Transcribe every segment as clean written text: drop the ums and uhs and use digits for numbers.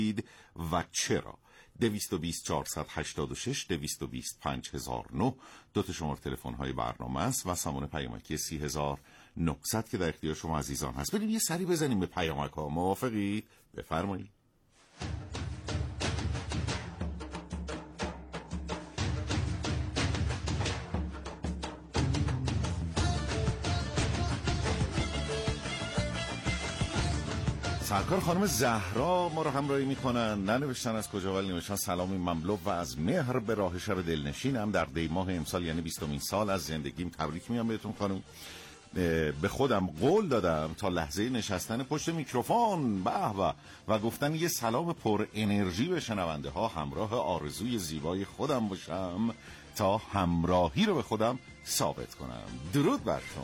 و چرا. 220 486 220 5009 دو تا شماره تلفن های برنامه است و سامان پیامکی 30900 که در اختیار شما عزیزان هست. بریم یه سری بزنیم به پیامک ها. موافقید؟ بفرمایید. سرکار خانم زهرا ما رو همراهی میکنن، ننوشتن از کجا ولی نوشتن سلامی مملو و از مهر به راه شب دلنشینم در دی ماه امسال یعنی 20مین سال از زندگیم تبریک میگم بهتون خانم. به خودم قول دادم تا لحظه نشستن پشت میکروفون و گفتن یه سلام پر انرژی به شنونده ها همراه آرزوی زیبای خودم باشم تا همراهی رو به خودم ثابت کنم. درود بر شما.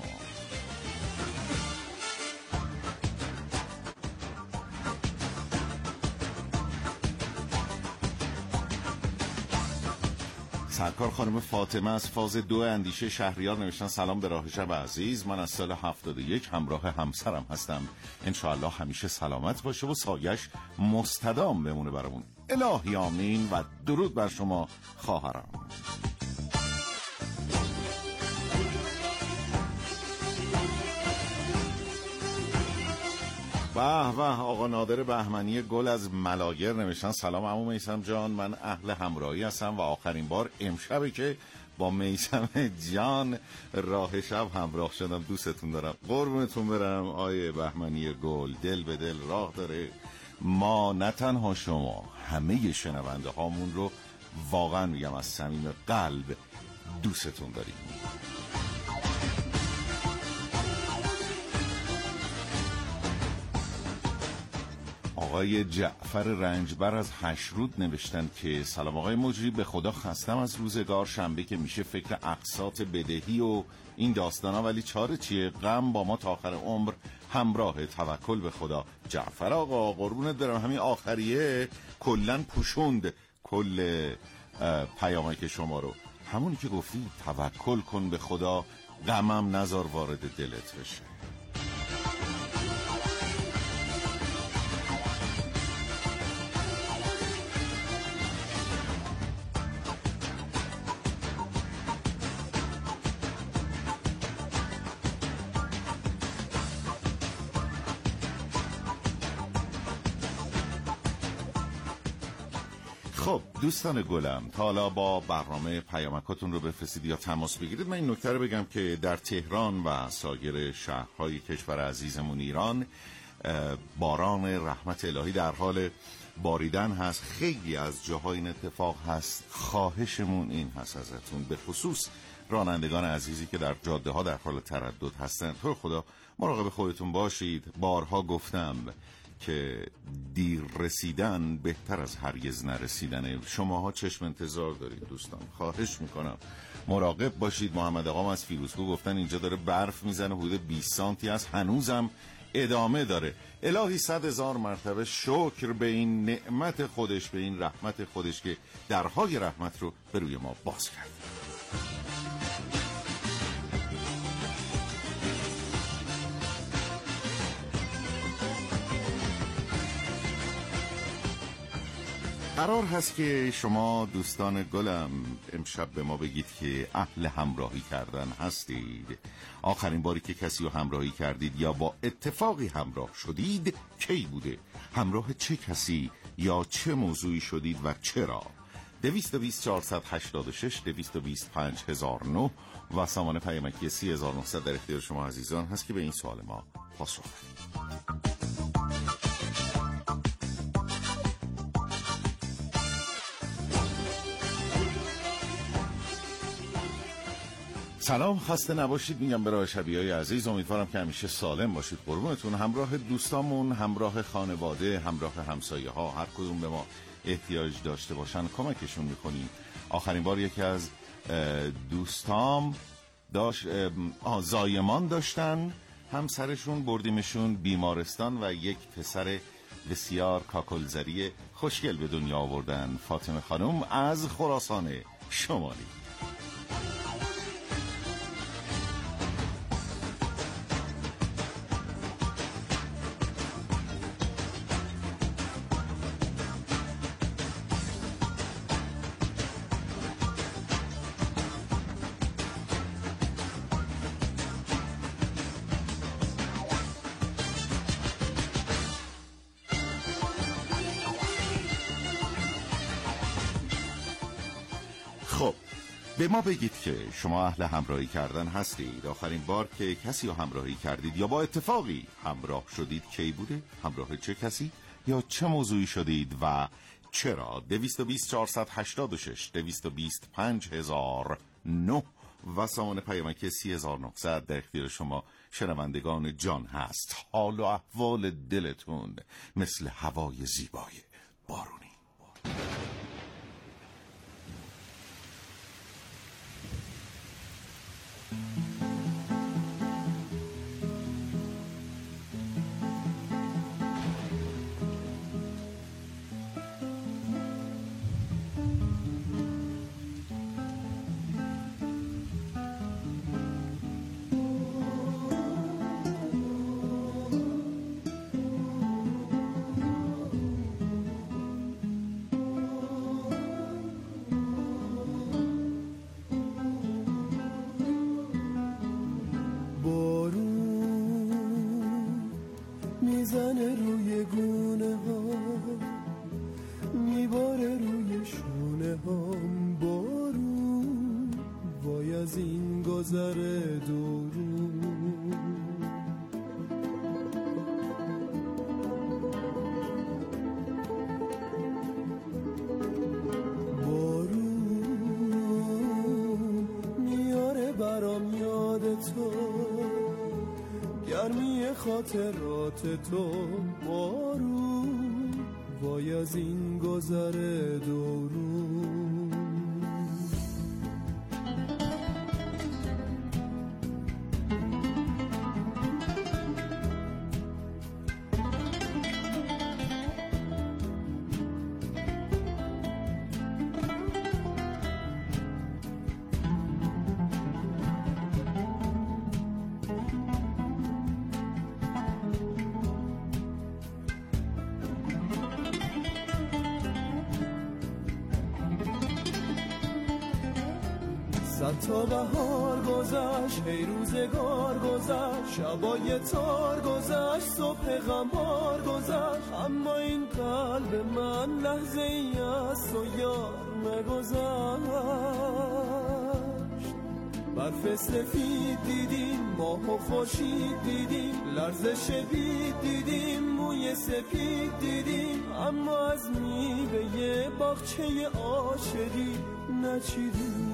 سرکار خانم فاطمه از فاز 2 اندیشه شهریار نوشتن سلام به راه شب عزیز، من از سال 71 همراه همسرم هستم، انشاءالله همیشه سلامت باشه و سایش مستدام بمونه برامون. الهی آمین و درود بر شما خواهرم. به آقا نادر بهمنی گل از ملاگر نوشتن سلام عمو میثم جان، من اهل همراهی هستم و آخرین بار امشبه که با میثم جان راه شب همراه شدم. دوستتون دارم، قربونتون برم. آیه بهمنی گل دل به دل راه داره. ما نه تنها شما، همه شنونده هامون رو واقعا میگم از صمیم قلب دوستتون داریم. آقای جعفر رنجبر از هشرود نوشتن که سلام آقای مجری، به خدا خستم از روزگار شنبه که میشه فکر اقساط بدهی و این داستانا، ولی چاره چیه؟ غم با ما تا آخر عمر همراه، توکل به خدا. جعفر آقا قربونت برم، همین آخریه کلن پوشوند کل پیامک شما رو، همونی که گفتی توکل کن به خدا، غمم نذار وارد دلت بشه. خب دوستان گلم، تا حالا با برنامه پیامکاتون رو بفرستید یا تماس بگیرید. من این نکته رو بگم که در تهران و سایر شهرهای کشور عزیزمون ایران باران رحمت الهی در حال باریدن هست. خیلی از جاهای این اتفاق هست. خواهشمون این هست ازتون، به خصوص رانندگان عزیزی که در جاده ها در حال تردد هستند، تو خدا مراقب خودتون باشید. بارها گفتم که دیر رسیدن بهتر از هرگز نرسیدنه. شماها چشم انتظار دارید دوستان، خواهش میکنم مراقب باشید. محمد آقام از فیروزکو گفتن اینجا داره برف میزنه، حدود 20 سانتی است، هنوزم ادامه داره. الهی 100,000 مرتبه شکر به این نعمت خودش، به این رحمت خودش که درهای رحمت رو به روی ما باز کرد. قرار هست که شما دوستان گلم امشب به ما بگید که اهل همراهی کردن هستید. آخرین باری که کسی رو همراهی کردید یا با اتفاقی همراه شدید کی بوده؟ همراه چه کسی یا چه موضوعی شدید و چرا؟ 220 486 220 5009 و سامان پیامکی 3900 در اختیار شما عزیزان هست که به این سوال ما پاسخ بدید. سلام، خسته نباشید میگم به راه شبیهای عزیز. امیدوارم که همیشه سالم باشید قربونتون. همراه دوستامون، همراه خانواده، همراه همسایه ها، هر کدوم به ما احتیاج داشته باشن کمکشون میکنیم. آخرین بار یکی از دوستام داشت زایمان داشتن، همسرشون بردیمشون بیمارستان و یک پسر بسیار کاکلزری خوشگل به دنیا آوردن. فاطمه خانم از خراسان شمالی. به ما بگید که شما اهل همراهی کردن هستید. آخرین بار که کسی رو همراهی کردید یا با اتفاقی همراه شدید کی بوده؟ همراه چه کسی؟ یا چه موضوعی شدید و چرا؟ 220-486 220-5009 و سامان پیامک 3900 در اختیار شما شنوندگان جان هست. حال و احوال دلتون مثل هوای زیبای بارونی. میزنه روی گونه ها، میباره روی شونه هام. بارون وای از این گذر دورون. بارون میاره برام یاد تو، گرمی خاطرات تو. بارون وای از این گذر دورون. صد تا بهار گذشت، هی روزگار گذشت، شبای تار گذشت، صبح غمار گذشت، اما این قلب من لحظه ای از تو یار نگذشت. برف سفید دیدیم، ماه و خورشید دیدیم، لرزش بید دیدیم، موی سپید دیدیم، اما از میوه باغچه عاشقی نچیدیم.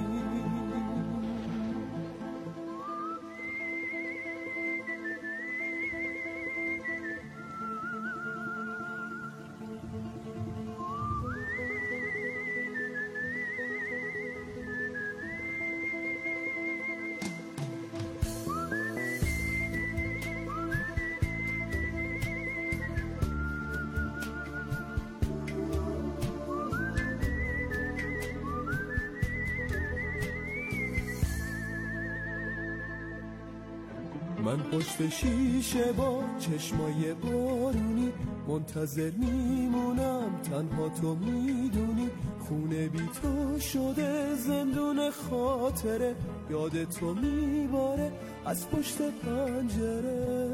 من پشت شیشه با چشمای بارونی منتظر میمونم، تنها تو میدونی. خونه بی تو شده زندون خاطره، یاد تو میباره از پشت پنجره.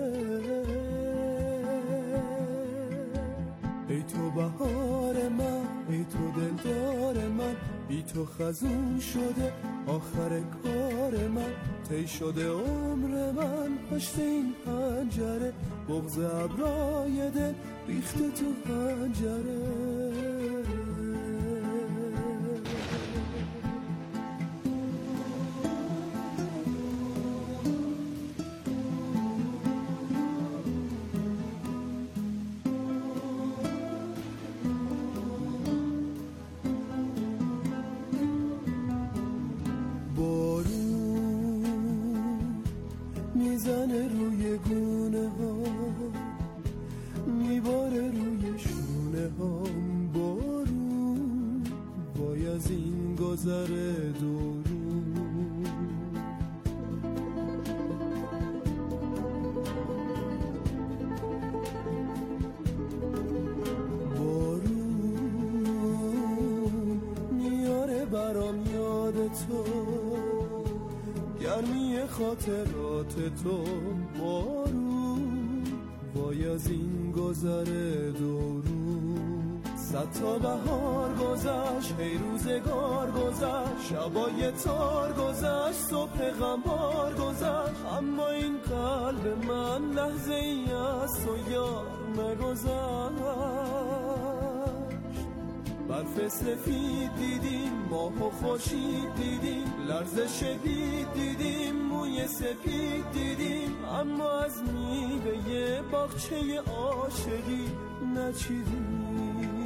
ای تو بهار من، ای تو دلدار من، بی تو خزون شده آخر کار من. طی شده عمر من پشت این پنجره، بغض ابرای دل ریخته تو پنجره. میزنه روی گونه ها، میباره روی شونه هام. بارون وای از این گذر دورون. بارون میاره برام یاد تو، گرمی خاطرات تو. بارون وای از این گذر دورون. صد تا بهار گذشت، هی روزگار گذشت، شبای تار گذشت، صبح غمبار گذشت، اما این قلب من لحظه ای از تو یار نگذشت. برف سفید دیدیم، ماه و خورشید دیدیم، لرزش دید دیدیم، موی سپید دیدیم، اما از میوه باغچه عاشقی نچیدیم.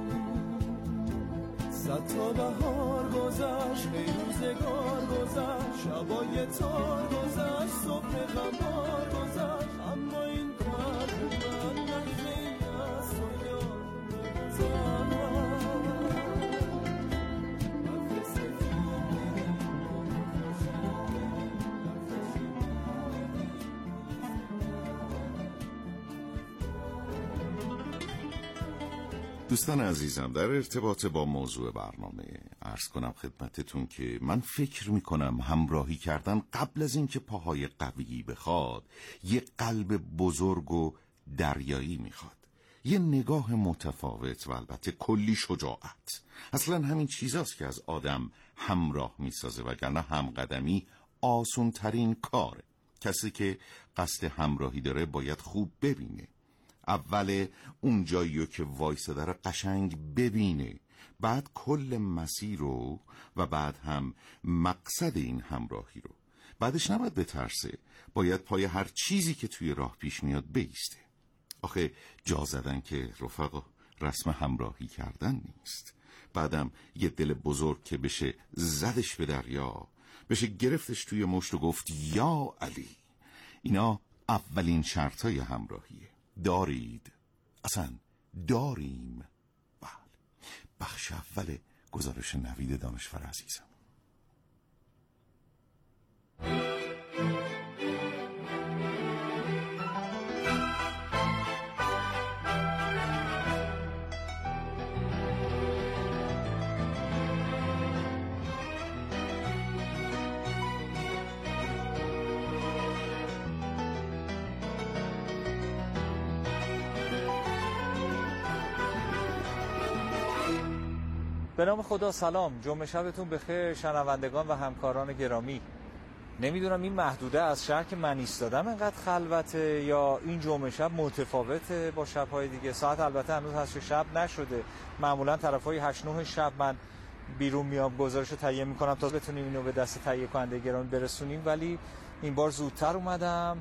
صد تا بهار گذشت، هی روزگار گذشت، شبای تار گذشت، صبح غمبار گذشت، اما این قلب من لحظه ای از تو یار نگذشت. دوستان عزیزم، در ارتباط با موضوع برنامه عرض کنم خدمتتون که من فکر میکنم همراهی کردن قبل از اینکه پاهای قوی بخواد یه قلب بزرگ و دریایی میخواد، یه نگاه متفاوت و البته کلی شجاعت. اصلا همین چیزاست که از آدم همراه میسازه، وگرنه همقدمی آسون ترین کاره. کسی که قصد همراهی داره باید خوب ببینه، اول اون جایی که وایساده رو قشنگ ببینه، بعد کل مسیر رو و بعد هم مقصد این همراهی رو. بعدش نباید بترسه، باید پای هر چیزی که توی راه پیش میاد بیسته. آخه جا زدن که رفقا رسم همراهی کردن نیست. بعدم یه دل بزرگ که بشه زدش به دریا، بشه گرفتش توی مشت و گفت یا علی. اینا اولین شرطای همراهیه. دارید؟ اصلا داریم؟ بله. بخش اول گزارش نوید دانشور عزیزم. به نام خدا. سلام، جمعه شبتون بخیر شنوندگان و همکاران گرامی. نمیدونم این محدوده از شهر که من ایستادم انقدر خلوته یا این جمعه شب متفاوته با شب‌های دیگه. ساعت البته هنوز هست شب نشده، معمولا طرفای 8-9 شب من بیرون میام گزارش رو تهیه میکنم تا بتونیم اینو به دست تهیه کننده گرامی برسونیم، ولی این بار زودتر اومدم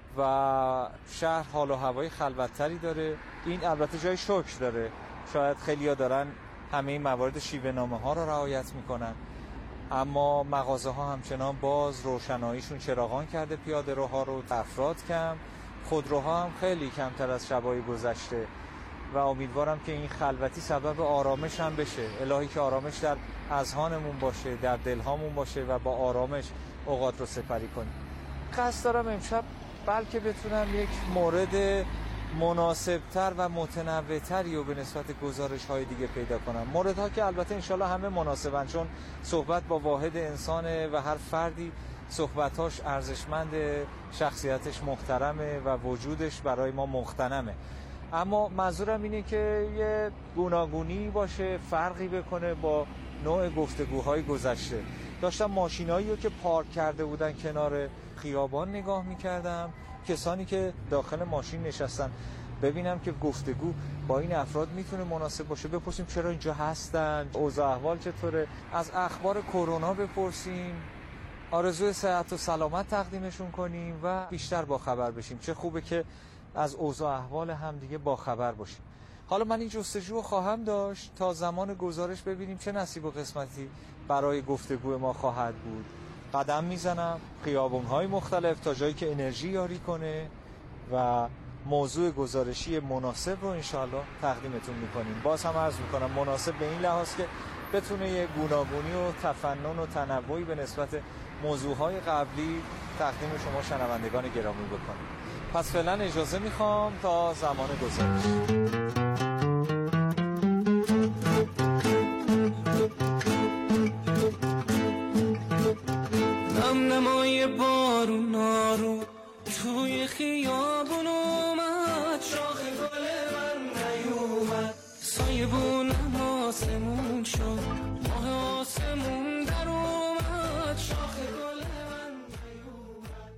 و شهر حال و هوای خلوت‌تری داره. این البته جای شکر داره، شاید خیلی‌ها دارن همه این موارد شیوه نامه ها رو رعایت میکنن، اما مغازه ها همچنان باز، روشناییشون چراغان کرده، پیاده روها رو افراد کم، خودروها هم خیلی کمتر از شبای گذشته و امیدوارم که این خلوتی سبب آرامش هم بشه. الهی که آرامش در اذهانمون باشه، در دلهامون باشه و با آرامش اوقات رو سپری کنیم. قصد دارم امشب بلکه بتونم یک مورد مناسبتر و متنوع‌تری و به نسبت گزارش‌های دیگه پیدا کنم، موردها که البته انشالله همه مناسبن، چون صحبت با واحد انسانه و هر فردی صحبتاش ارزشمنده، شخصیتش محترمه و وجودش برای ما مغتنمه. اما منظورم اینه که یه گوناگونی باشه، فرقی بکنه با نوع گفتگوهای گذشته. داشتم ماشینایی رو که پارک کرده بودن کنار خیابان نگاه می‌کردم، کسانی که داخل ماشین نشستن، ببینم که گفتگو با این افراد میتونه مناسب باشه. بپرسیم چرا اینجا هستن، اوضاع احوال چطوره، از اخبار کرونا بپرسیم، آرزوی صحت و سلامت تقدیمشون کنیم و بیشتر با خبر بشیم. چه خوبه که از اوضاع احوال هم دیگه با خبر باشیم. حالا من این جستجو خواهم داشت تا زمان گزارش ببینیم چه نصیب و قسمتی برای گفتگو ما خواهد بود. قدم میزنم خیابون‌های مختلف تا جایی که انرژی یاری کنه و موضوع گزارشی مناسب رو انشاءالله تقدیمتون میکنیم. باز هم عرض میکنم مناسب به این لحاظ که بتونه یه گوناگونی و تفنن و تنوعی به نسبت موضوعهای قبلی تقدیم شما شنوندگان گرامی بکنیم. پس فعلا اجازه میخوام تا زمان گزارش. نمای بارونا رو توی خیابون اومد، شاخ گل من نیومد، سایه سایبونم آسمون شد، ماه آسمون در اومد، شاخ گل من نیومد.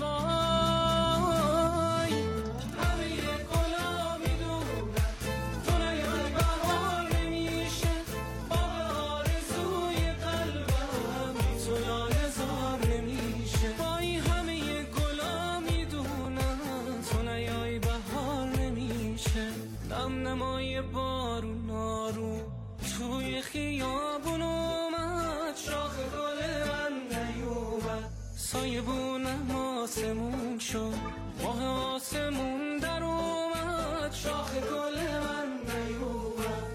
وای همه گلا میدونن تو نیای بهار نمیشه، باغ آرزوی قلبم بی تو لاله زار نمیشه. وای همه گلا میدونن تو نیای بهار نمیشه، نم نمای بارون آروم توی خیابون اومد، شاخ گل من نیومد. سایبونم آسمون شد، ماه آسمون در اومد، شاخ گل من نیومد.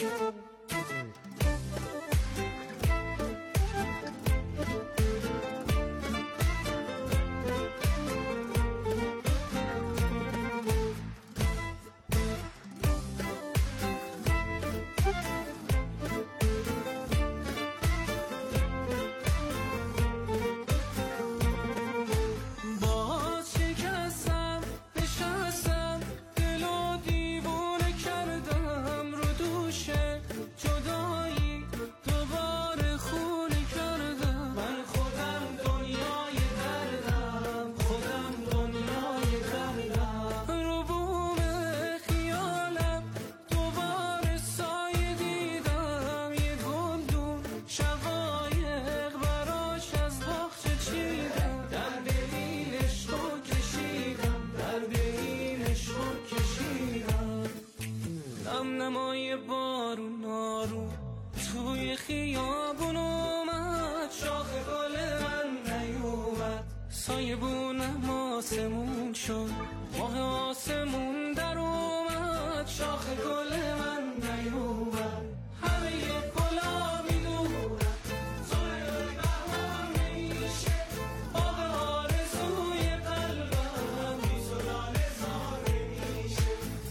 نمای بارون آروم توی خیابون اومد، شاخ گل من نیومد. سایبونم آسمون شد، ماه آسمون در اومد، شاخ گل من نیومد. همه گلا میدونن تو نیای بهار نمیشه، باغ آرزوی قلبم بی تو لاله زار نمیشه.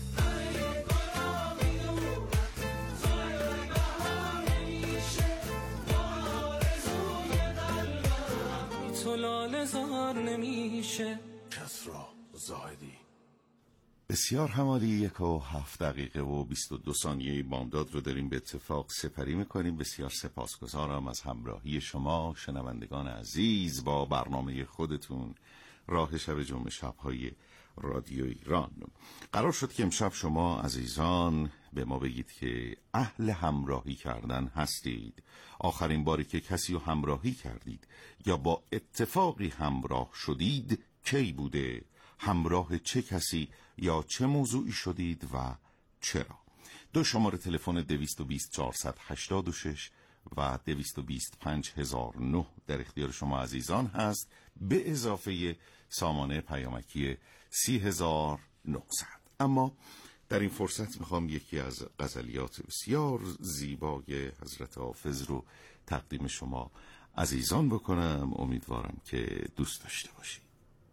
نمیشه. کسرا زاهدی. بسیار همالی 1:07 و 22 ثانیه بامداد رو داریم به اتفاق سپری میکنیم. بسیار سپاسگزارم از همراهی شما شنوندگان عزیز با برنامه خودتون راه شب جمعه شب‌های رادیو ایران. قرار شد که امشب شما عزیزان به ما بگید که اهل همراهی کردن هستید. آخرین باری که کسی رو همراهی کردید یا با اتفاقی همراه شدید کی بوده؟ همراه چه کسی یا چه موضوعی شدید و چرا؟ 2 شماره تلفن 220 486 و 220 5009 در اختیار شما عزیزان هست، به اضافه سامانه پیامکی 30900. اما در این فرصت میخوام یکی از غزلیات بسیار زیبای حضرت حافظ رو تقدیم شما عزیزان بکنم. امیدوارم که دوست داشته باشید.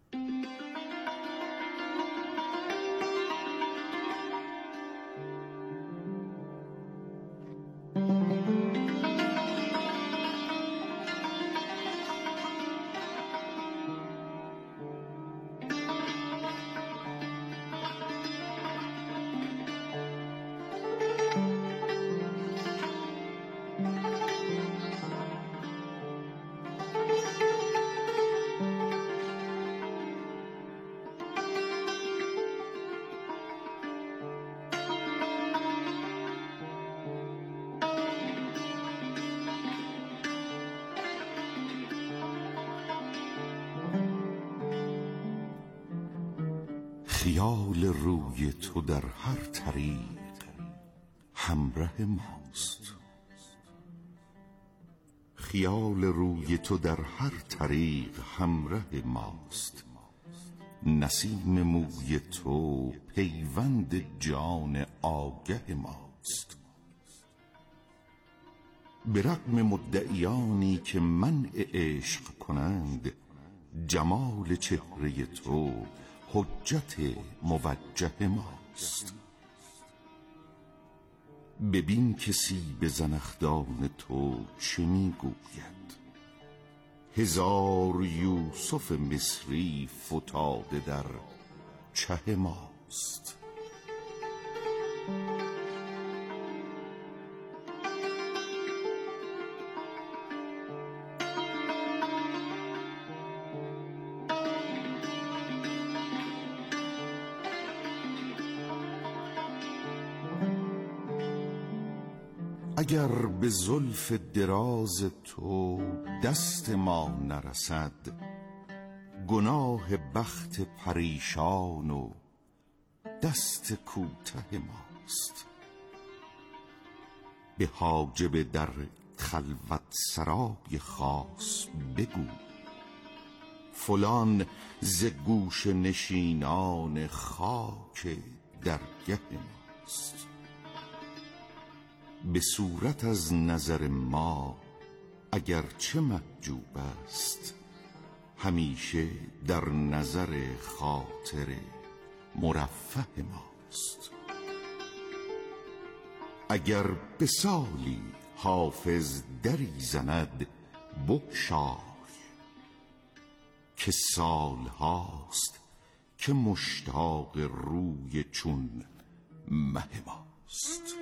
خیال روی تو در هر طریق همراه ماست، خیال روی تو در هر طریق همراه ماست. نسیم موی تو پیوند جان آگه ماست. به رغم مدعیانی که منع عشق کنند، جمال چهره تو حجت موجه ماست. ببین کسی به زنخدان تو چه میگوید، هزار یوسف مصری فتاده در چه ماست. اگر به زلف دراز تو دست ما نرسد، گناه بخت پریشان و دست کوته ماست. به حاجب در خلوت سرای خاص بگو، فلان ز گوش نشینان خاک درگه ماست. به صورت از نظر ما اگر چه محجوب است، همیشه در نظر خاطر مرفه ماست. اگر به سالی حافظ دری زند بگشای، که سال هاست که مشتاق روی چون مه ماست.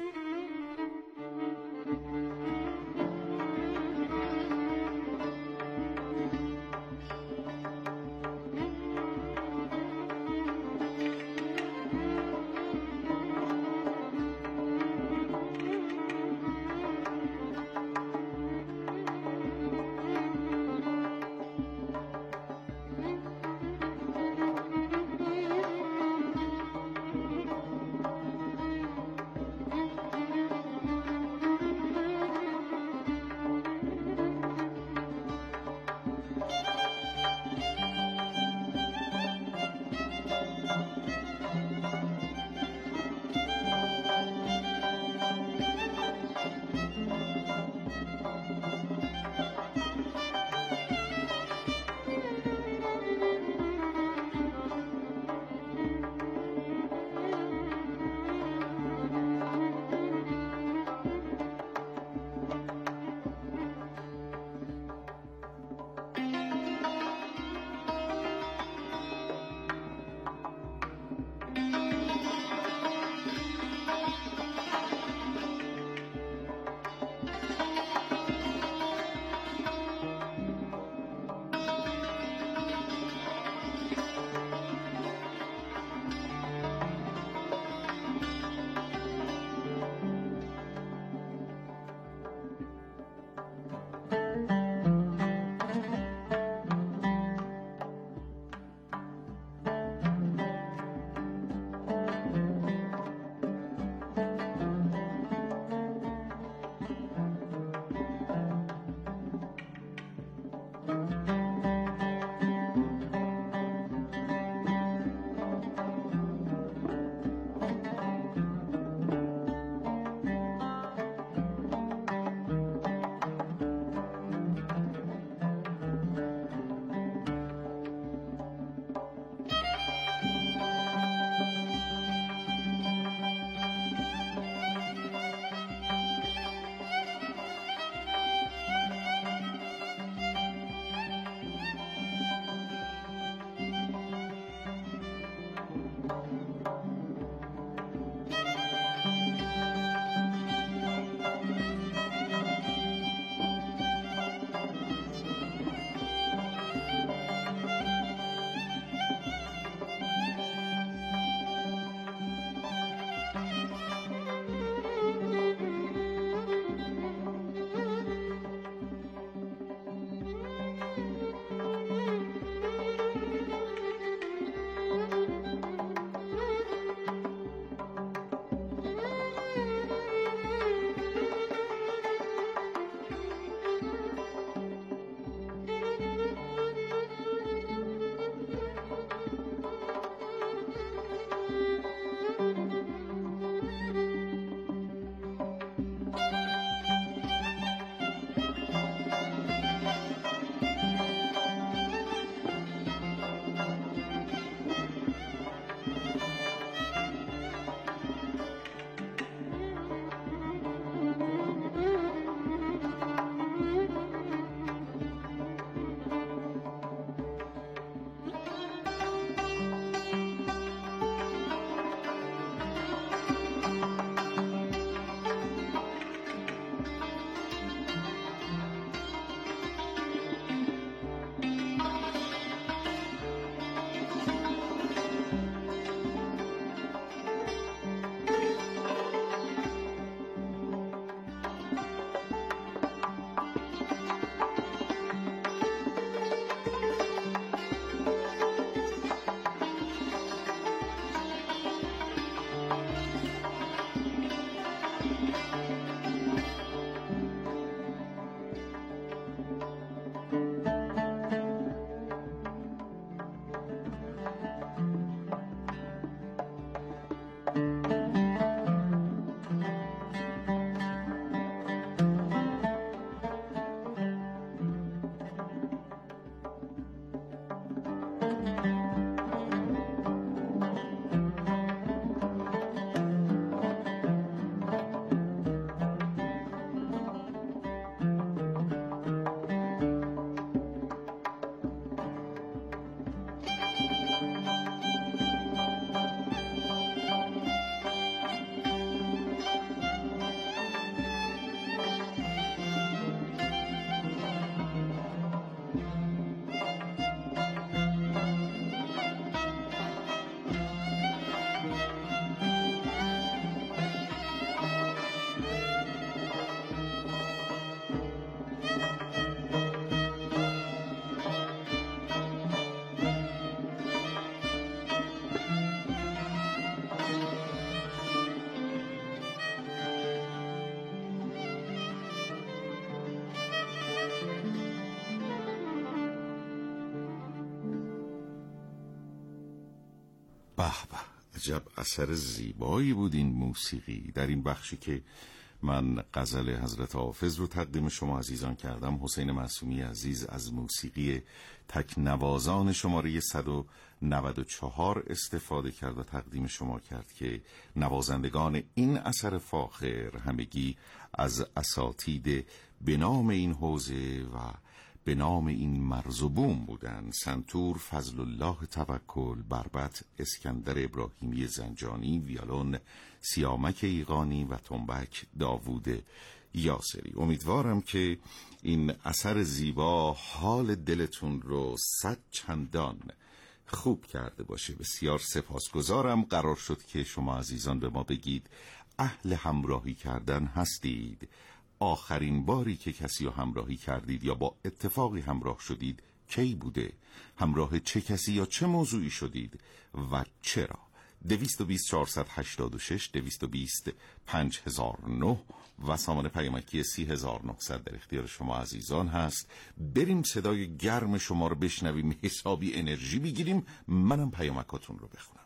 به به، عجب اثر زیبایی بود این موسیقی. در این بخشی که من غزل حضرت حافظ رو تقدیم شما عزیزان کردم، حسین معصومی عزیز از موسیقی تکنوازان شماره 194 استفاده کرد و تقدیم شما کرد که نوازندگان این اثر فاخر همگی از اساتید به نام این حوزه و به نام این مرز و بوم بودن: سنتور فضل الله توکل، بربط اسکندر ابراهیمی زنجانی، ویولون سیامک ایقانی و تنبک داوود یاسری. امیدوارم که این اثر زیبا حال دلتون رو 100 چندان خوب کرده باشه. بسیار سپاسگزارم. قرار شد که شما عزیزان به ما بگید اهل همراهی کردن هستید. آخرین باری که کسی رو همراهی کردید یا با اتفاقی همراه شدید کی بوده؟ همراه چه کسی یا چه موضوعی شدید و چرا؟ 220 486 220 5009 و سامان پیامکی 3900 در اختیار شما عزیزان هست. بریم صدای گرم شما رو بشنویم، حسابی انرژی بگیریم. منم پیامکاتون رو بخونم.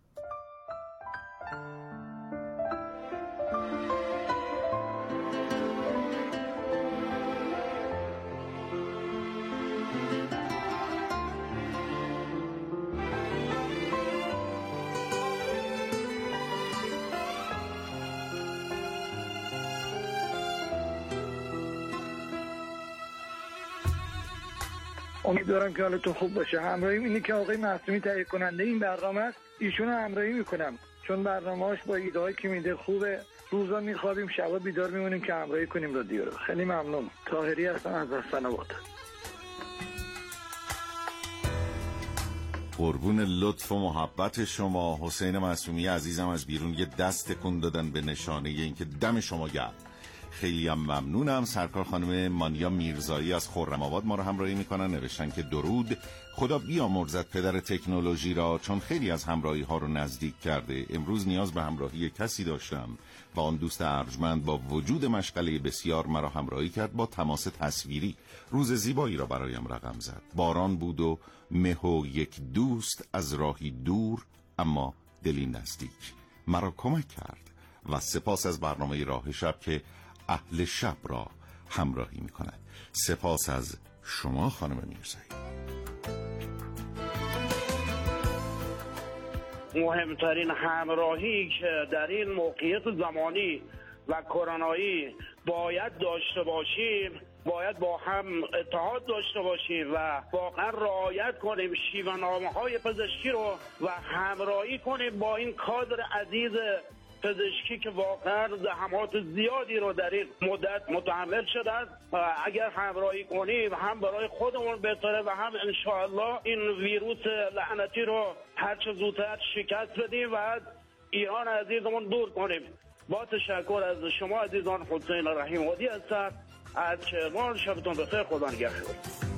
امیدوارم که حالتون خوب باشه. همراهیم اینه که آقای معصومی تهیه کننده این برنامه است. ایشون همراهی میکنم چون برنامه‌اش با ایده‌هایی که میده خوبه. روزا میخوابیم، شبا بیدار میمونیم که همراهی کنیم رادیو رو. خیلی ممنون. طاهری هستم از حسن‌آباد. قربون لطف و محبت شما. حسین معصومی عزیزم از بیرون یه دست تکون دادن به نشانه اینکه دم شما گرم. خیلی هم ممنونم. سرکار خانم مانیا میرزایی از خرم‌آباد ما رو همراهی میکنن. نوشتن که درود، خدا بیامرزد پدر تکنولوژی را، چون خیلی از همراهی ها رو نزدیک کرده. امروز نیاز به همراهی کسی داشتم و آن دوست ارجمند با وجود مشغله بسیار مرا همراهی کرد با تماس تصویری. روز زیبایی را برایم رقم زد. باران بود و مه و یک دوست از راهی دور اما دلی نزدیک مرا کمک کرد. و سپاس از برنامه راه شب که اهل شب را همراهی می کند. سپاس از شما خانم میرزایی. مهمترین همراهی که در این موقعیت زمانی و کرونایی باید داشته باشیم، باید با هم اتحاد داشته باشیم و واقعا رعایت کنیم شیوه‌نامه‌های پزشکی رو و همراهی کنیم با این کادر عزیز پزشکی که واقعا زحمات زیادی رو در این مدت متحمل شدن. اگر همراهی کنیم هم برای خودمون بهتره و هم انشاءالله این ویروس لعنتی رو هر چه زودتر شکست بدیم و از ایران عزیزمون دور کنیم. با تشکر از شما عزیزان. حسین رحیم‌آبادی هستم از کرمان. شبتون بخیر. خدا نگهدار.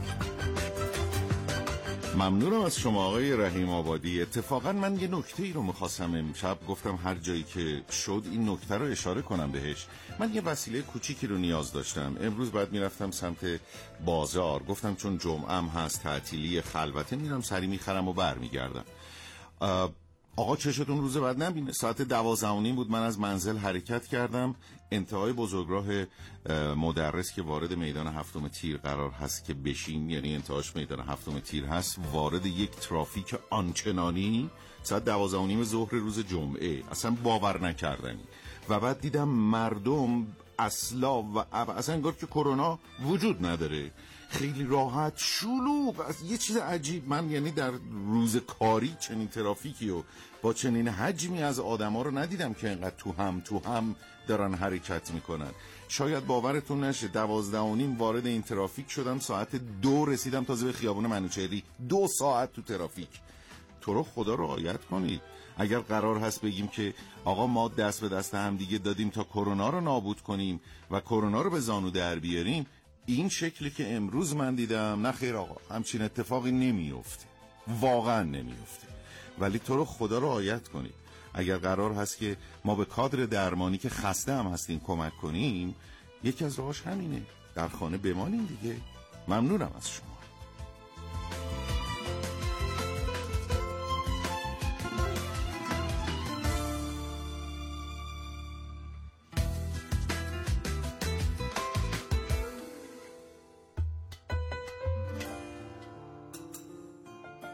ممنونم از شما آقای رحیم آبادی. اتفاقا من یه نکته ای رو میخواستم امشب، گفتم هر جایی که شد این نکته رو اشاره کنم بهش. من یه وسیله کوچیکی رو نیاز داشتم. امروز بعد میرفتم سمت بازار، گفتم چون جمعه‌ام هست تعطیلی خلوته، میرم سری میخرم و برمیگردم. آقا چشتون روز بعد نبینه. ساعت 12:30 بود من از منزل حرکت کردم. انتهای بزرگراه مدرس که وارد میدان هفتم تیر قرار هست که بشین، یعنی انتهاش میدان هفتم تیر هست، وارد یک ترافیک آنچنانی ساعت 12:30 ظهر روز جمعه، اصلا باور نکردنی. و بعد دیدم مردم اصلا و اصلا انگار که کرونا وجود نداره، خیلی راحت شلوغ. یه چیز عجیب. من یعنی در روز کاری چنین ترافیکی و با چنین حجمی از آدما رو ندیدم که اینقدر تو هم دارن حرکت میکنن. شاید باورتون نشه 12:30 وارد این ترافیک شدم، ساعت 2 رسیدم تازه به خیابون منوچهری. 2 ساعت تو ترافیک. تو رو خدا رعایت کنید. اگر قرار هست بگیم که آقا ما دست به دست هم دیگه دادیم تا کرونا رو نابود کنیم و کرونا رو به زانو در بیاریم، این شکلی که امروز من دیدم، نه خیر آقا، همچین اتفاقی نمیفته، واقعا نمیفته. ولی تو رو خدا رعایت کنید. اگر قرار هست که ما به کادر درمانی که خسته هم هستیم کمک کنیم، یکی از راهاش همینه، در خانه بمانیم دیگه. ممنونم از شما.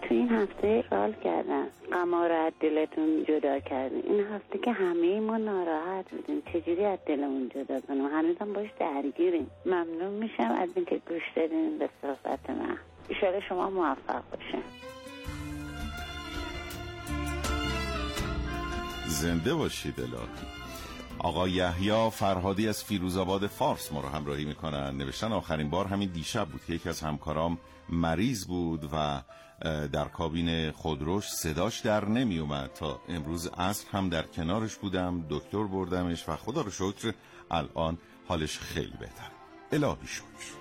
تو این هفته سوال کردم قمار از دلتون جدا کردیم. این هفته که همه ما ناراحت بودیم چجوری از دلمون جدا کنیم؟ هنوزم باش درگیریم. ممنون میشم از اینکه گوش دادین به صحبت من. ایشالا شما موفق باشین. زنده باشید الهی. آقا یحیی فرهادی از فیروزآباد فارس ما رو همراهی میکنن. نوشتن آخرین بار همین دیشب بود که یکی از همکارام مریض بود و در کابین خودروش صداش در نمی اومد. تا امروز عصر هم در کنارش بودم، دکتر بردمش و خدا رو شکر الان حالش خیلی بهتر. الهی شکر.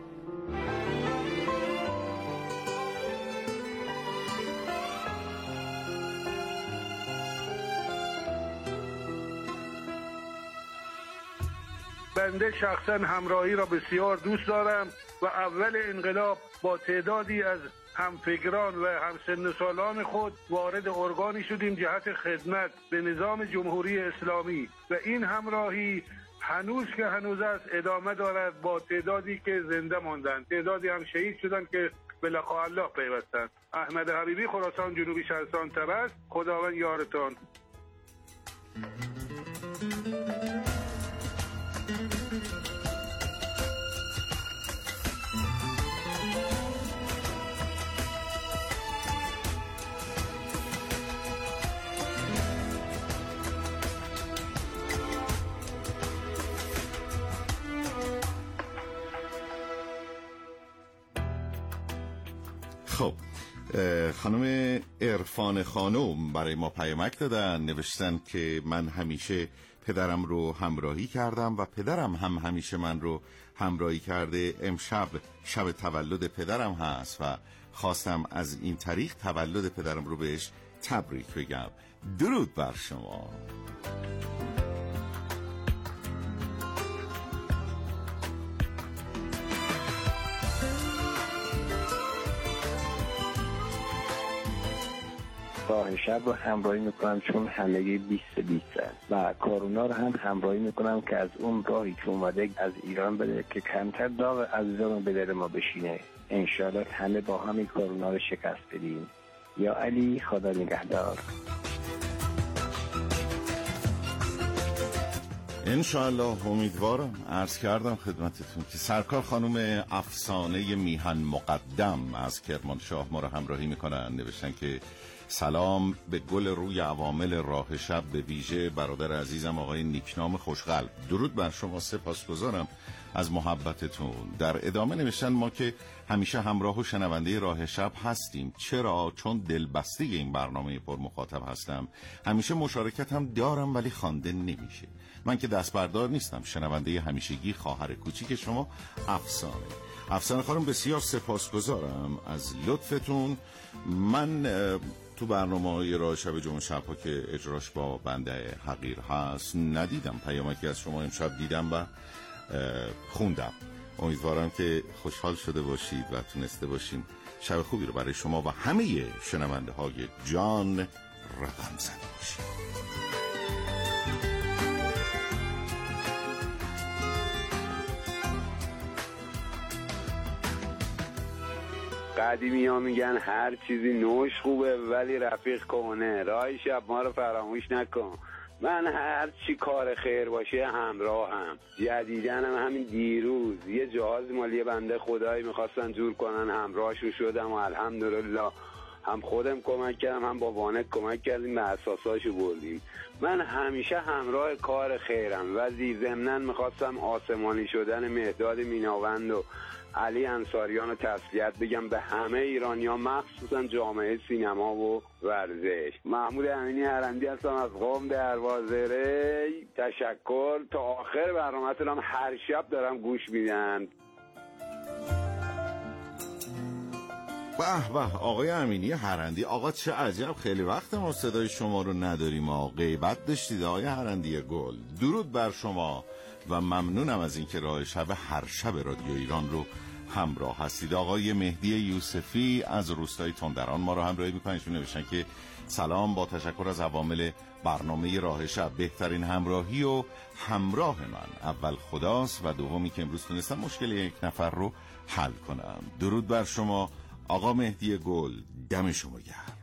بنده شخصا همراهی را بسیار دوست دارم و اول انقلاب با تعدادی از همفکران و همسن سالان خود وارد ارگانی شدیم جهت خدمت به نظام جمهوری اسلامی و این همراهی هنوز که هنوز است ادامه دارد با تعدادی که زنده ماندند. تعدادی هم شهید شدند که به لقاء الله پیوستند. احمد حبیبی، خراسان جنوبی شهرستان طبس. خداوند یارتان. خب خانم عرفان خانم برای ما پیامک دادن، نوشتن که من همیشه پدرم رو همراهی کردم و پدرم هم همیشه من رو همراهی کرده. امشب شب تولد پدرم هست و خواستم از این طریق تولد پدرم رو بهش تبریک بگم. درود بر شما. راه شب رو همراهی میکنم چون همگی 20 و کارونا رو هم همراهی میکنم که از اون راهی که اومده از ایران بده که کمتر داغ عزیزان به دل ما بشینه. انشاءالله همه با همین کارونا رو شکست بدیم. یا علی، خدا نگهدار. انشاءالله. امیدوارم. عرض کردم خدمتتون که سرکار خانم افسانه میهن مقدم از کرمانشاه ما رو همراهی میکنن. نوشتن که سلام به گل روی عوامل راه شب، به ویژه برادر عزیزم آقای نیکنام خوشقلب. درود بر شما، سپاسگزارم از محبتتون. در ادامه نوشتن ما که همیشه همراه و شنونده راه شب هستیم. چرا؟ چون دلبسته این برنامه پر مخاطب هستم. همیشه مشارکت هم دارم ولی خوانده نمیشه. من که دست بردار نیستم. شنونده همیشگی خواهر کوچیک شما افسانه خانم، بسیار سپاسگزارم از لطفتون. من تو برنامه‌های راه شب جمعه شب‌ها که اجراش با بنده حقیر هست ندیدم. پیامکی از شما امشب دیدم و خوندم. امیدوارم که خوشحال شده باشید و تونسته باشیم شب خوبی رو برای شما و همه شنونده های جان رقم زده باشیم. قدیمی ها میگن هر چیزی نوش خوبه ولی رفیق کنه. راه شب ما رو فراموش نکن. من هر چی کار خیر باشه همراهم. جدیدنم همین دیروز یه جهاز مالی بنده خدایی میخواستن جور کنن، همراهشون شدم و الحمدلله هم خودم کمک کردم هم با وانک کمک کردیم، به اساساشو بردیم. من همیشه همراه کار خیرم و ضمناً میخواستم آسمانی شدن مهداد میناوند و علی انصاریان رو تسلیت بگم به همه ایرانیان، مخصوصا جامعه سینما و ورزش. محمود امینی هرندی هستم از قم دروازه. تشکر. تا آخر برنامه‌تون هم هر شب دارم گوش میدم. به به آقای امینی هرندی، آقا چه عجب، خیلی وقت ما صدای شما رو نداریم. غیبت داشتید آقای هرندی گل. درود بر شما و ممنونم از اینکه راه شب هر شب رادیو ایران رو همراه هستید. آقای مهدی یوسفی از روستای تندران ما رو همراهی میکنن. ایشون نوشتن که سلام، با تشکر از عوامل برنامه راه شب، بهترین همراهی و همراه من اول خداست و دومی که امروز تونستم مشکل یک نفر رو حل کنم. درود بر شما آقا مهدی گل، دم شما گرم.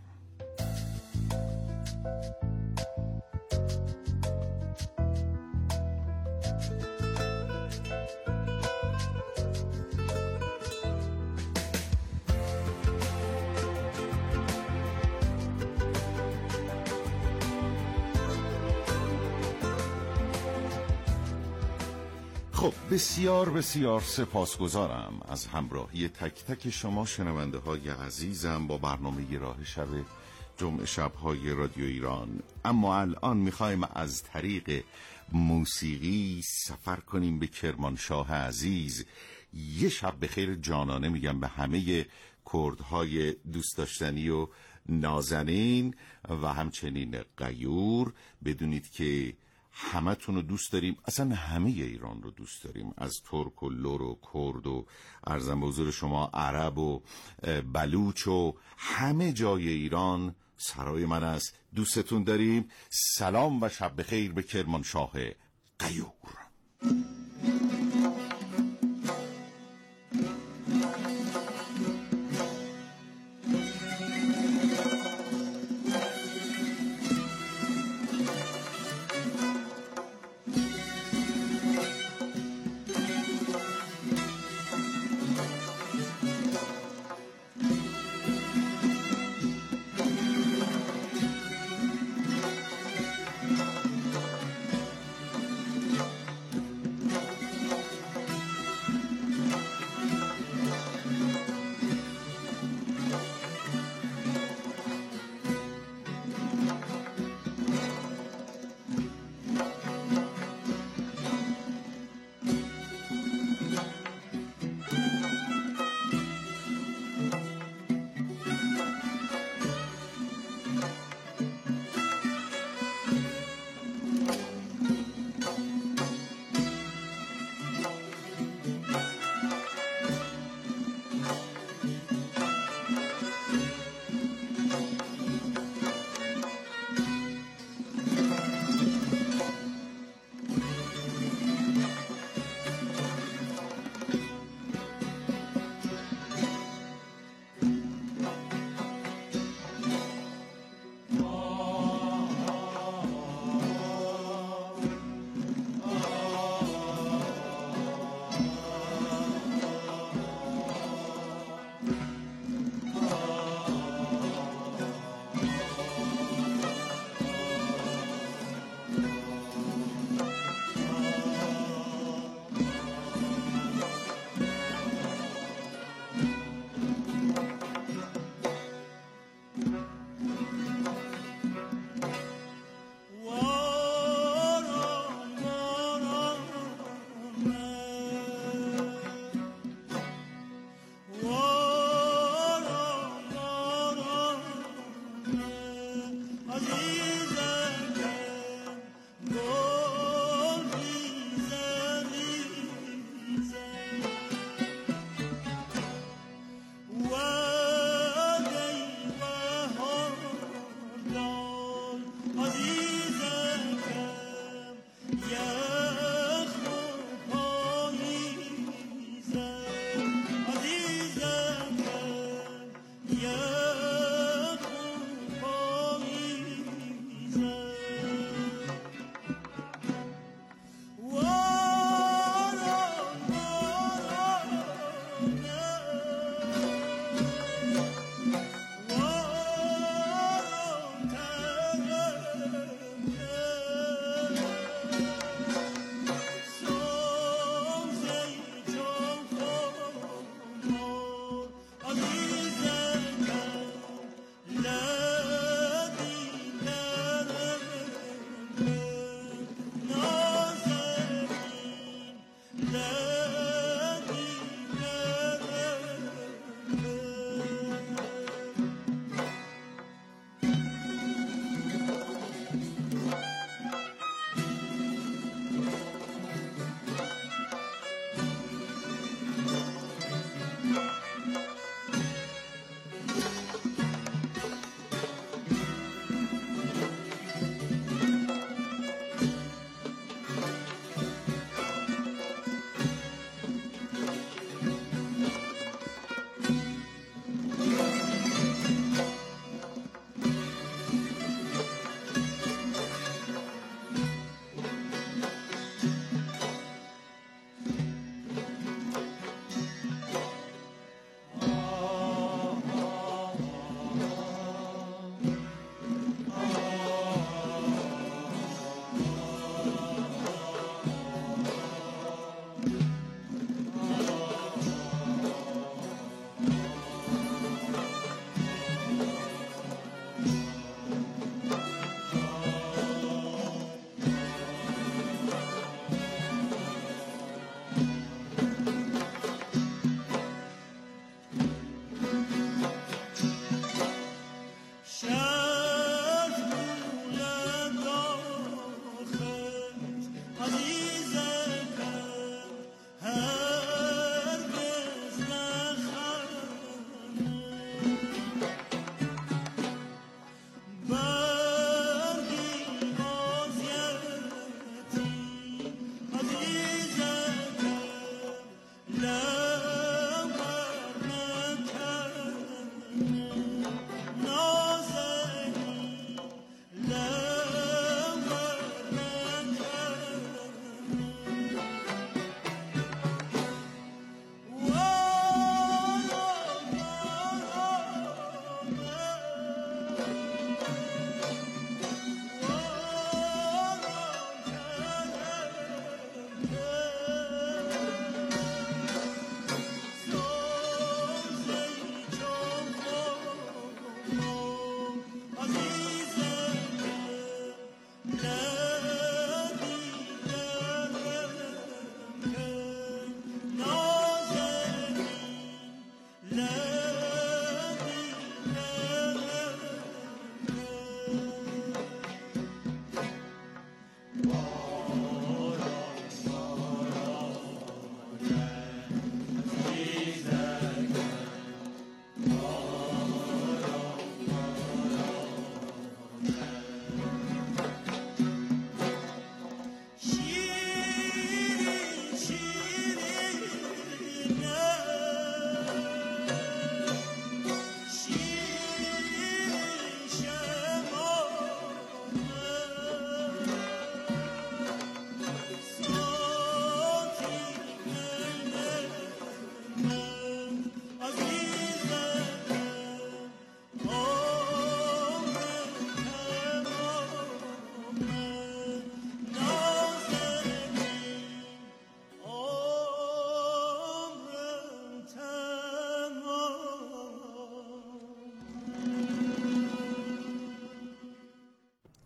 خب بسیار بسیار سپاسگزارم از همراهی تک تک شما شنونده های عزیزم با برنامه راه شب جمعه شب‌های رادیو ایران. اما الان میخوایم از طریق موسیقی سفر کنیم به کرمانشاه عزیز. یه شب بخیر جانانه میگم به همه کردهای دوست داشتنی و نازنین و همچنین غیور. بدونید که همه تون رو دوست داریم، اصلا همه ایران رو دوست داریم، از ترک و لور و کرد و عرضم به حضور شما عرب و بلوچ و همه جای ایران سرای من است. دوستتون داریم. سلام و شب بخیر به کرمانشاه غیور.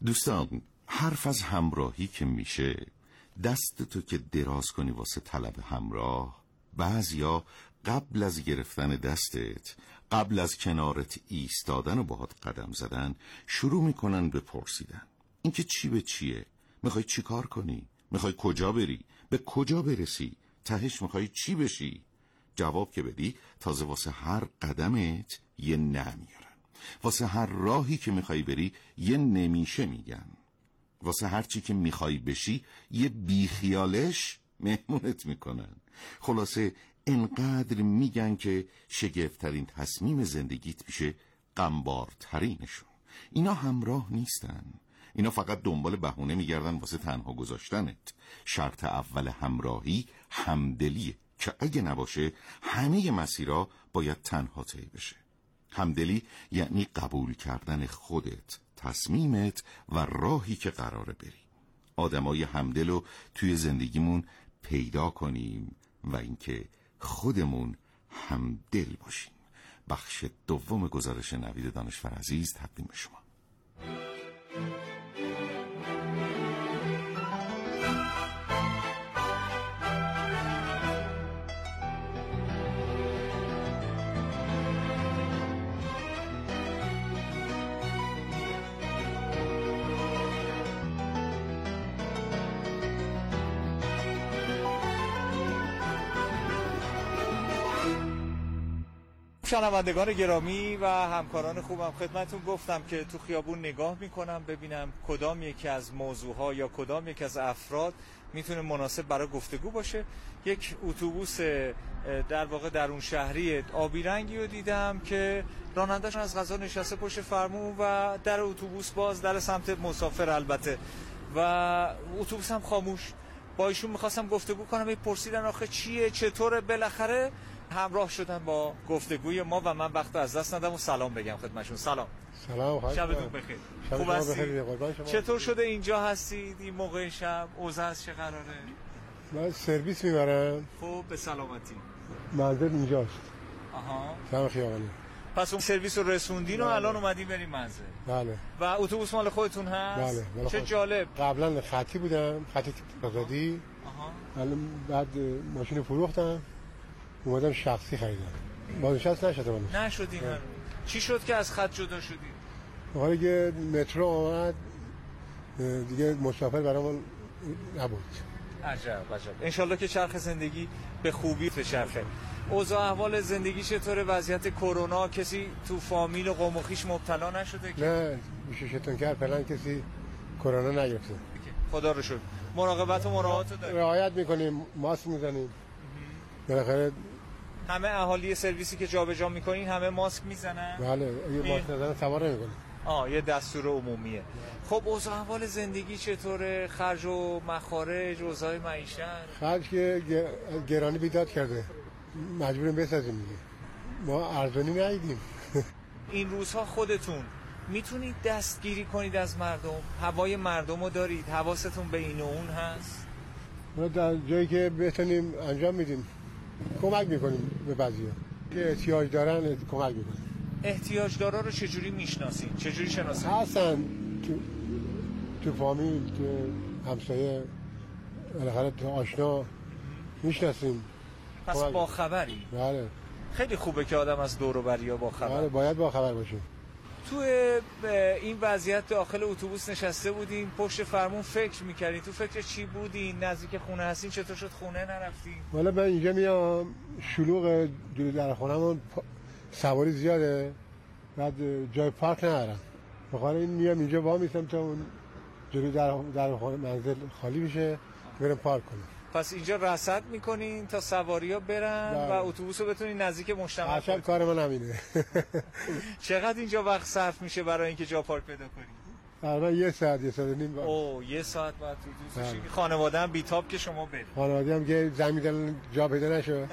دوستان، حرف از همراهی که میشه، دست تو که دراز کنی واسه طلب همراه، بعضیا قبل از گرفتن دستت، قبل از کنارت ایستادن و باهات قدم زدن، شروع میکنن به پرسیدن. اینکه چی به چیه؟ میخوای چی کار کنی؟ میخوای کجا بری؟ به کجا برسی؟ تهش میخوای چی بشی؟ جواب که بدی، تازه واسه هر قدمت یه نه میارن. واسه هر راهی که میخوای بری یه نمیشه میگن. واسه هر چی که میخوای بشی یه بیخیالش مهمونت میکنن. خلاصه انقدر میگن که شگفت‌ترین تصمیم زندگیت میشه غمبارترینشون. اینا همراه نیستن. اینا فقط دنبال بهونه میگردن واسه تنها گذاشتنت. شرط اول همراهی همدلیه که اگه نباشه همه مسیرها باید تنها طی بشه. همدلی یعنی قبول کردن خودت، تصمیمت و راهی که قراره بری. آدمای همدل رو توی زندگیمون پیدا کنیم و اینکه خودمون همدل باشیم. بخش دوم گزارش نوید دانشور عزیز تقدیم شما. شنوندگان گرامی و همکاران خوبم، خدمتون گفتم که تو خیابون نگاه میکنم ببینم کدام یکی از موضوعها یا کدام یکی از افراد میتونه مناسب برای گفتگو باشه. یک اتوبوس در واقع درون شهری آبی رنگی رو دیدم که راننده‌شون از قضا نشسته پشت فرمون و در اتوبوس باز، در سمت مسافر البته، و اتوبوس هم خاموش. با ایشون میخواستم گفتگو کنم، پرسیدن آخه چیه، چطوره. بالاخره همراه شدن با گفتگوی ما و من وقت از دست ندم و سلام بگم خدمتشون. سلام. شبتون بخیر. خوب هستید؟ چطور شده اینجا هستید این موقع شب؟ اوضاع از چه قراره؟ من سرویس میبرم. خب به سلامتی. منزل اینجاست. آها. سم خیابانی. پس اون سرویس رو رسوندین و الان اومدین بریم منزل. بله. و اتوبوس مال خودتون هست؟ بله. چه جالب. قبلا خطی بودم، خطی آزادی. الان بعد ماشین فروختم. اومدم شخصی خریدم. بازنشست نشدم. نشدین. چی شد که از خط جدا شدید؟ حالا که مترو آمد دیگه مسافر برامون نبود. عجب. انشالله که چرخ زندگی به خوبی بچرخه. اوضاع احوال زندگی چطوره؟ وضعیت کرونا، کسی تو فامیل و قوم و خویش مبتلا نشده؟ نه، میشه کرد فعلا کسی کرونا نگرفته. خدا رو شکر. مراقبت و مراعات رو داریم. رعایت میکنیم، ماسک میزنیم. بالاخره همه اهالی سرویسی که جابجا میکنین همه ماسک میزنن؟ بله، اگه ماسک نزنن سوار نمیکنن. یه دستور عمومیه. خب اوضاع احوال زندگی چطوره؟ خرج و مخارج، اوضاع معیشت؟ خرج که گرانی بیداد کرده، مجبوریم بسازیم دیگه. ما ارزانی ندیدیم. این روزها خودتون میتونید دستگیری کنید از مردم؟ هوای مردم رو دارید؟ حواستون به این و اون هست؟ ما در جایی که بتونیم انجام میدیم، کمک میکنیم به بعضیا که احتیاج دارن، کمک میکنیم. احتیاج دارا رو چجوری میشناسین؟ چجوری شناسین؟ هستن تو فامیل، تو همسایه، بالاخره تو آشنا میشناسیم. پس با خبری؟ بله. خیلی خوبه که آدم از دور و بریا با خبر. بله، باید با خبر باشه. تو این وضعیت داخل اتوبوس نشسته بودین، پشت فرمون فکر میکردین؟ تو فکر چی بودین؟ نزدیک خونه هستین؟ چطور شد خونه نرفتین؟ والا من اینجا میام، شلوغ جلوی در خونمون، سواری زیاده، بعد جای پارک ندارم. بخاطر این میام اینجا وا میستم تا اون جلوی در منزل خالی بشه، بریم پارک کنیم. پس اینجا رصد میکنین تا سواریا برن و اتوبوس رو بتونین نزدیک مجتمع اصلا کار من همینه. چقدر اینجا وقت صرف میشه برای اینکه جا پارک پیدا کنی؟ تقریبا 1 ساعت، 1 ساعت و نیم. یه ساعت بعد اتوبوس بشی. خانواده هم بیتاب که شما برید. خانواده هم که زنگ میدن جا پیدا نشه.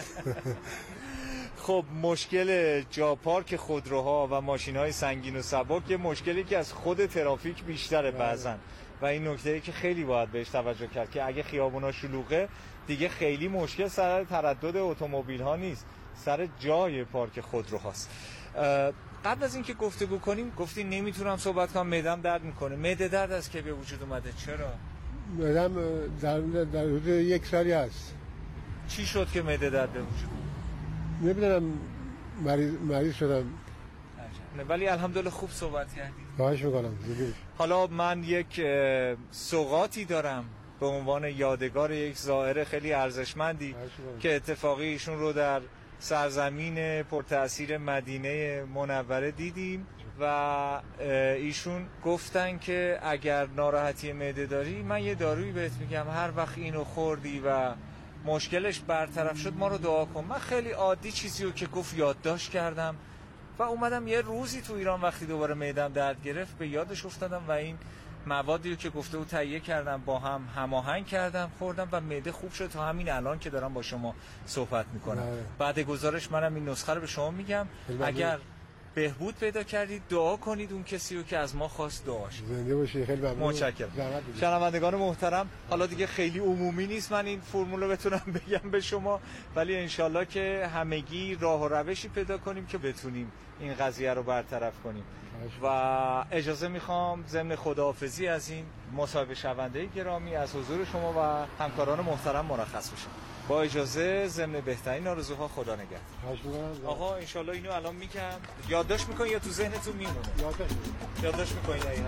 خب مشکل جا پارک خودروها و ماشین‌های سنگین و سبک یه مشکلی که از خود ترافیک بیشتره بعضن، و این نکته‌ای که خیلی باید بهش توجه کرد که اگه خیابونا شلوغه دیگه خیلی مشکل سر تردد اتومبیل‌ها نیست، سر جای پارک خودروهاست. قبل از اینکه گفتگو کنیم گفتی نمیتونم صحبت کنم، معده‌ام درد میکنه. معده درد از که به وجود اومده؟ چرا؟ معده‌ام در حدود 1 سالی هست. چی شد که معده درد به وجود اومد؟ نمیدونم، مریض شدم. ولی الحمدلله خوب صحبت کردی. خواهش میکنم. حالا من یک سوغاتی دارم به عنوان یادگار یک زائر خیلی ارزشمندی که اتفاقی ایشون رو در سرزمین پرتأثیر مدینه منوره دیدیم و ایشون گفتن که اگر ناراحتی معده داری من یه دارویی بهت میگم، هر وقت اینو خوردی و مشکلش برطرف شد ما رو دعا کن. من خیلی عادی چیزی رو که گفت یادداشت کردم و اومدم یه روزی تو ایران وقتی دوباره معده‌ام درد گرفت به یادش افتادم و این موادی رو که گفته بود تهیه کردم، با هم هماهنگ کردم، خوردم و معده خوب شد تا همین الان که دارم با شما صحبت میکنم. بعد گزارش منم این نسخه رو به شما میگم، اگر بهبود پیدا کردید دعا کنید اون کسی رو که از ما خواست دعاش. زنده باشی. خیلی ممنون. متشکرم. شنوندگان محترم، حالا دیگه خیلی عمومی نیست من این فرمول رو بتونم بگم به شما، ولی انشالله که همگی راه و روشی پیدا کنیم که بتونیم این قضیه رو برطرف کنیم. و اجازه میخوام ضمن خداحافظی از این مصاحبه شونده گرامی از حضور شما و همکاران محترم مرخص بشم. با اجازه ضمن بهترین آرزوها، خدا نگهدار. آقا انشالله اینو الان میگم، یادداشت میکنی یا تو ذهنتون میمونه؟ یادداشت میکنی دقیقاً.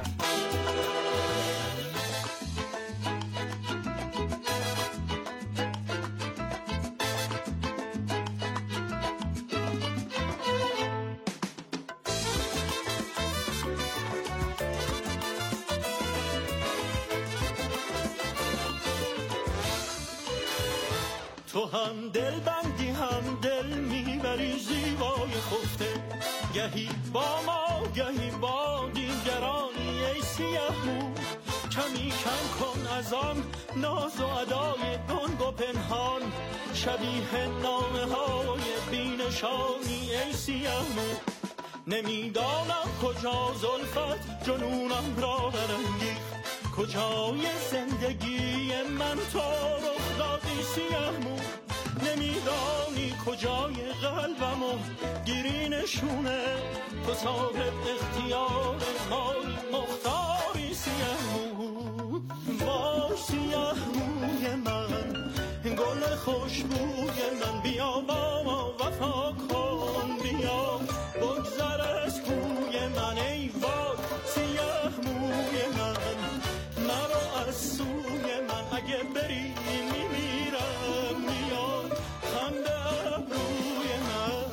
تو هم دل بندی هم دل میبری زیبای خفته، گهی با ما گهی با دیگرانی ای سیاه مو. کمی کم کن از آن ناز و ادای گنگ و پنهان، شبیه نامه های بینشانی ای سیاه مو. نمیدانم کجا زلفت جنونم را برانگیخت، کجای زندگی من تو رخ دادی سیاه مو. نمیدانی کجای قلبمو گیری نشونه، تو صاحب اختیار ماری مختاری سیاه مو. با سیاه موی من گل خوشبوی من، بیا با ما وفا کن، بیا بگذر از کوی من ای وای سیاه موی من. مرا از سوی من اگه بری میمیرم، میاد خنده ابروی من.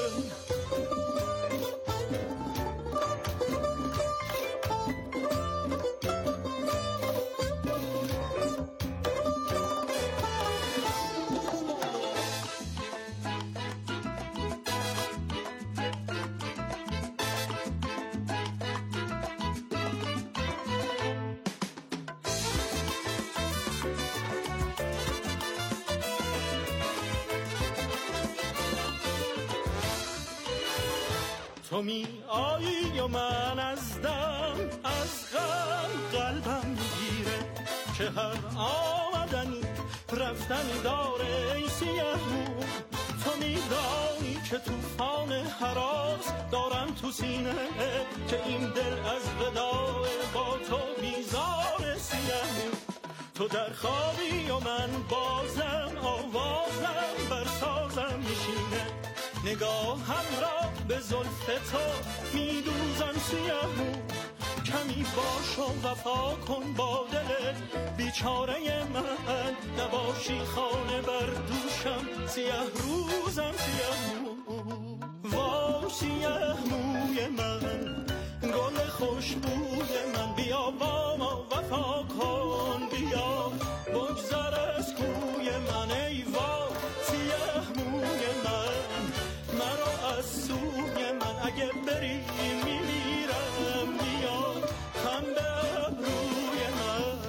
تو می آیی و من از دم از غم قلبم میگیره، که هر آمدنی رفتنی داره ای سیاه مو. تو میدانی که توفان هراس دارم تو سینه، که این دل از وداع با تو بیزار سیاه مو. تو در خوابی و من بازم آوازم بر سازم میشینه، نگاهم را به زلف تو میدوزم سیاه مو. کمی باش و وفا کن با دل بیچاره من، نباشی خانه بر دوشم سیاه روزم سیاه مو. وا سیاه موی من گل خوشبوی من، بیا با ما وفا کن، بیا بگذر از کوی من ای وای سیاه موی من. مرا از سوی من اگه بری میمیرم، میاد خنده ابروی من.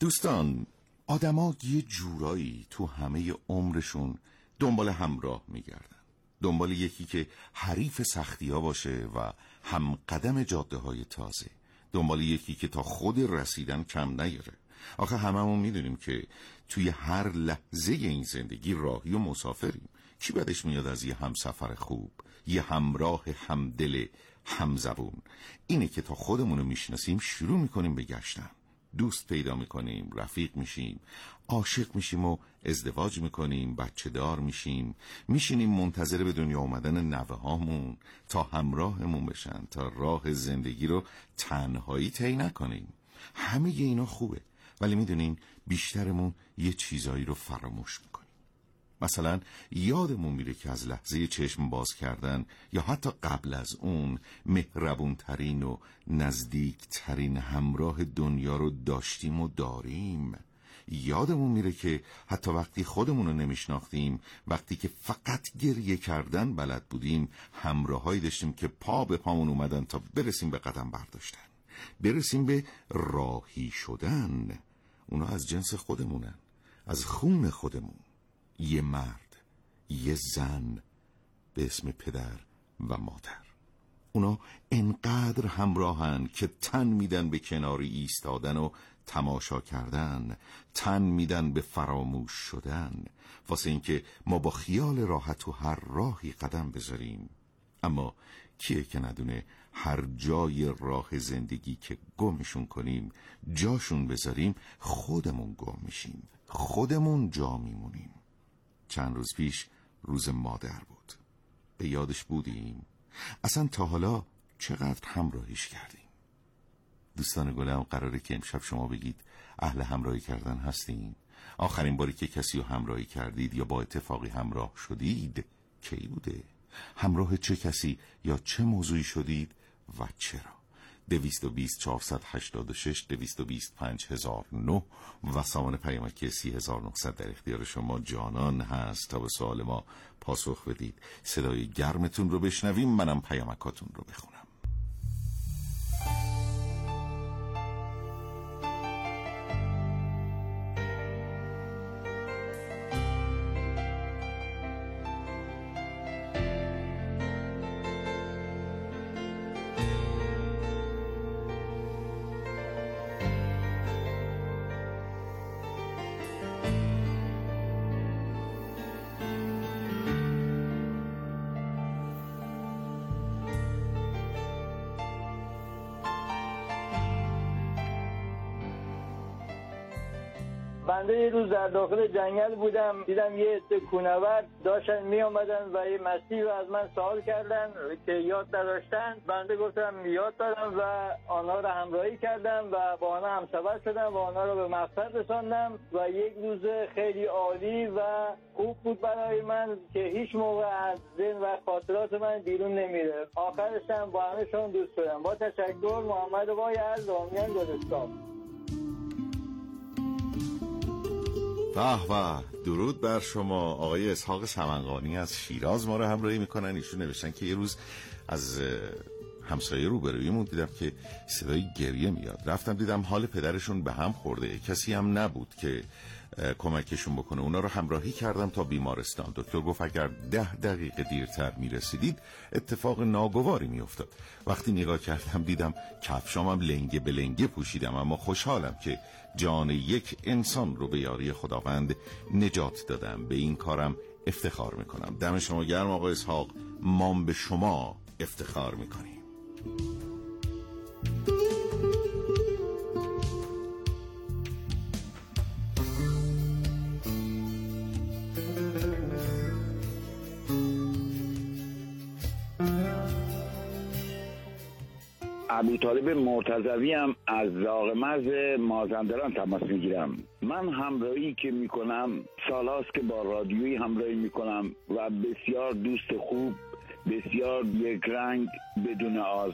دوستان، آدما یه جورایی تو همه عمرشون دنبال همراه میگردن، دنبال یکی که حریف سختی‌ها باشه و هم قدم جاده‌های تازه، دنبال یکی که تا خود رسیدن کم نیاره. آخه هممون میدونیم که توی هر لحظه این زندگی راهی و مسافریم. کی بدش میاد از یه همسفر خوب، یه همراه همدل همزبون؟ اینه که تا خودمونو میشناسیم شروع میکنیم به گشتن، دوست پیدا میکنیم، رفیق میشیم، عاشق میشیم و ازدواج میکنیم، بچه دار میشیم، میشینیم منتظر به دنیا اومدن نوه هامون تا همراهمون بشن، تا راه زندگی رو تنهایی طی نکنیم. همه اینا خوبه، ولی میدونین بیشترمون یه چیزایی رو فراموش میکنیم. مثلا یادمون میره که از لحظه چشم باز کردن یا حتی قبل از اون مهربونترین و نزدیکترین همراه دنیا رو داشتیم و داریم. یادمون میره که حتی وقتی خودمون رو نمیشناختیم، وقتی که فقط گریه کردن بلد بودیم، همراهایی داشتیم که پا به پامون اومدن تا برسیم به قدم برداشتن، برسیم به راهی شدن. اونا از جنس خودمونن، از خون خودمون. یه مرد، یه زن به اسم پدر و مادر. اونا انقدر همراهن که تن میدن به کناری ایستادن و تماشا کردن، تن میدن به فراموش شدن، واسه اینکه ما با خیال راحت تو هر راهی قدم بذاریم. اما کیه که ندونه هر جای راه زندگی که گمشون کنیم، جاشون بذاریم، خودمون گم میشیم، خودمون جا میمونیم. چند روز پیش روز مادر بود. به یادش بودیم؟ اصلا تا حالا چقدر همراهیش کردیم؟ دوستان گلم، قراره که امشب شما بگید اهل همراهی کردن هستین؟ آخرین باری که کسی رو همراهی کردید یا با اتفاقی همراه شدید کی بوده؟ همراه چه کسی یا چه موضوعی شدید و چرا؟ 220 486 220 5009 و سامان پیامکی 30900 در اختیار شما جانان هست تا به سوال ما پاسخ بدید. صدای گرمتون رو بشنویم، منم پیامکاتون رو بخونم. بنده یه روز در داخل جنگل بودم، دیدم یه عده کوهنورد داشتن می آمدن و یه مسیر رو از من سوال کردن که یاد نداشتن. بنده گفتم یاد دادم و آنها رو همراهی کردم و با آنها همسفر شدم و آنها رو به مقصد رساندم و یک روز خیلی عالی و خوب بود برای من که هیچ موقع از ذهن و خاطرات من بیرون نمیره. آخرش هم با همه‌شون دوست شدم. با تشکر، محمد وای از رامیان گلستان. به درود بر شما. آقای اسحاق سمنگانی از شیراز ما رو همراهی میکنن. ایشون نوشتن که یه روز از همسایه روبرویمون دیدم که صدای گریه میاد. رفتم دیدم حال پدرشون به هم خورده، کسی هم نبود که کمکشون بکنه. اونا رو همراهی کردم تا بیمارستان. دکتر گفت اگر 10 دقیقه دیرتر میرسیدید اتفاق ناگواری میافتاد. وقتی نگاه کردم دیدم کفشامم لنگه به لنگه پوشیدم، اما خوشحالم که جان یک انسان رو به یاری خداوند نجات دادم. به این کارم افتخار میکنم. دم شما گرم آقای اسحاق، ما به شما افتخار میکنیم. ابوطالب مرتضوی هم از زاغمرز مازندران تماس میگیرم. من همراهی که میکنم سالاست که با رادیویی همراهی میکنم و بسیار دوست خوب، بسیار یک رنگ، بدون